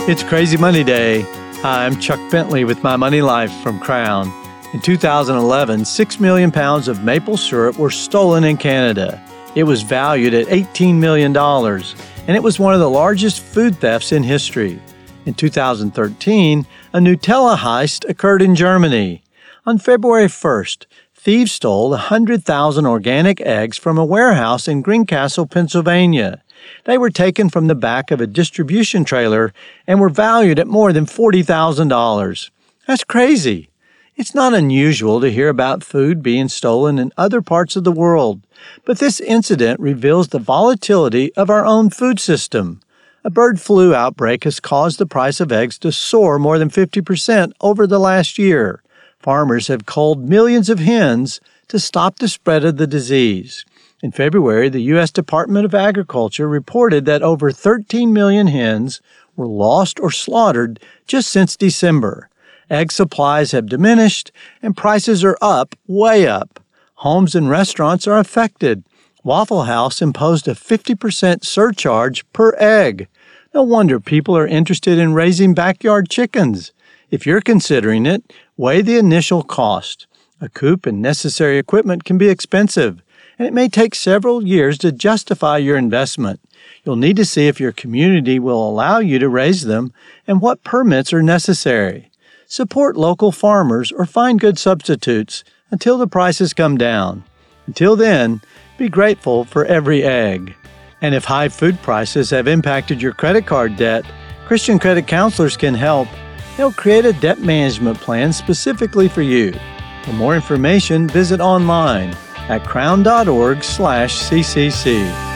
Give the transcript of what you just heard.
It's Crazy Money Day. Hi, I'm Chuck Bentley with My Money Life from Crown. In 2011, 6 million pounds of maple syrup were stolen in Canada. It was valued at $18 million, and it was one of the largest food thefts in history. In 2013, a Nutella heist occurred in Germany. On February 1st, thieves stole 100,000 organic eggs from a warehouse in Greencastle, Pennsylvania. They were taken from the back of a distribution trailer and were valued at more than $40,000. That's crazy. It's not unusual to hear about food being stolen in other parts of the world, but this incident reveals the volatility of our own food system. A bird flu outbreak has caused the price of eggs to soar more than 50% over the last year. Farmers have culled millions of hens to stop the spread of the disease. In February, the U.S. Department of Agriculture reported that over 13 million hens were lost or slaughtered just since December. Egg supplies have diminished, and prices are up, way up. Homes and restaurants are affected. Waffle House imposed a 50% surcharge per egg. No wonder people are interested in raising backyard chickens. If you're considering it, weigh the initial cost. A coop and necessary equipment can be expensive, and it may take several years to justify your investment. You'll need to see if your community will allow you to raise them and what permits are necessary. Support local farmers or find good substitutes until the prices come down. Until then, be grateful for every egg. And if high food prices have impacted your credit card debt, Christian credit counselors can help. They'll create a debt management plan specifically for you. For more information, visit online at crown.org/CCC.